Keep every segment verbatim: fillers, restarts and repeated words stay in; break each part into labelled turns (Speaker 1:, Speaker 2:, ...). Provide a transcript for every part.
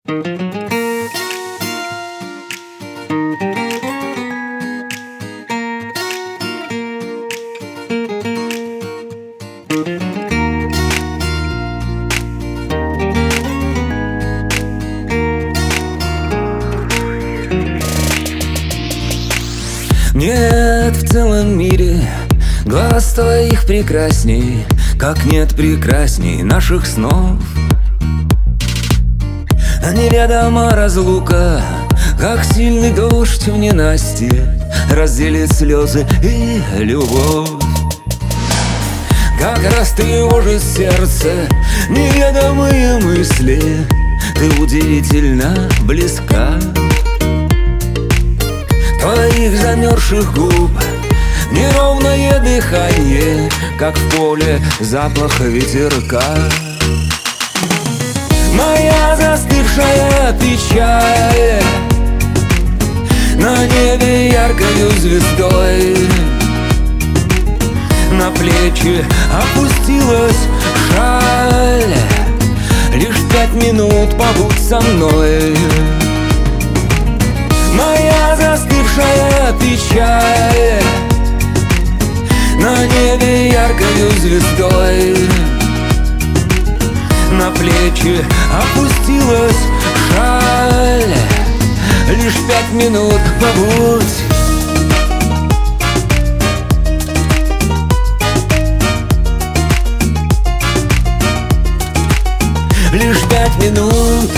Speaker 1: Нет в целом мире глаз твоих прекрасней, как нет прекрасней наших снов. Неведома разлука, как сильный дождь в ненастье разделит слезы и любовь. Как растревожит сердце неведомые мысли, ты удивительно близка. Твоих замерзших губ неровное дыхание, как в поле запах ветерка. Моя застывшая печаль на небе яркою звездой, на плечи опустилась шаль. Лишь пять минут побудь со мной. Моя застывшая печаль на небе яркою звездой, на плечи опустилась шаль. Лишь пять минут побудь. Лишь пять минут.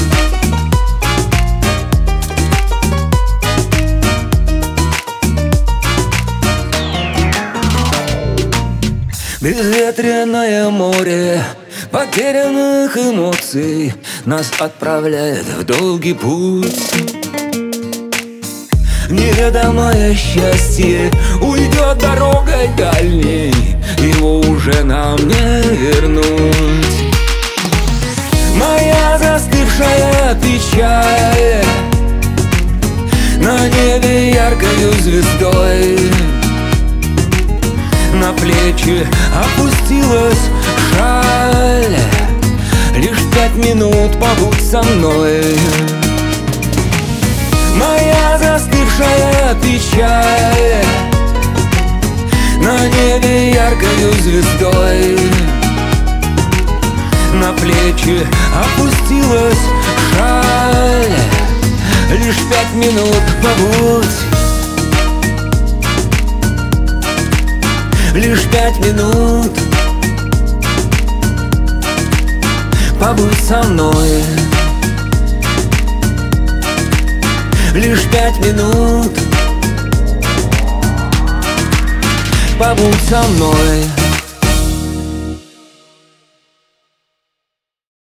Speaker 1: Безветренное море потерянных эмоций нас отправляет в долгий путь. Неведомое счастье уйдет дорогой дальней, его уже нам не вернуть. Моя застывшая печаль на небе яркою звездой, на плечи опустилась шаль. Лишь пять минут побудь со мной. Моя застывшая печаль на небе яркою звездой, на плечи опустилась шаль. Лишь пять минут побудь. Лишь пять минут побудь со мной. Лишь пять минут побудь со мной.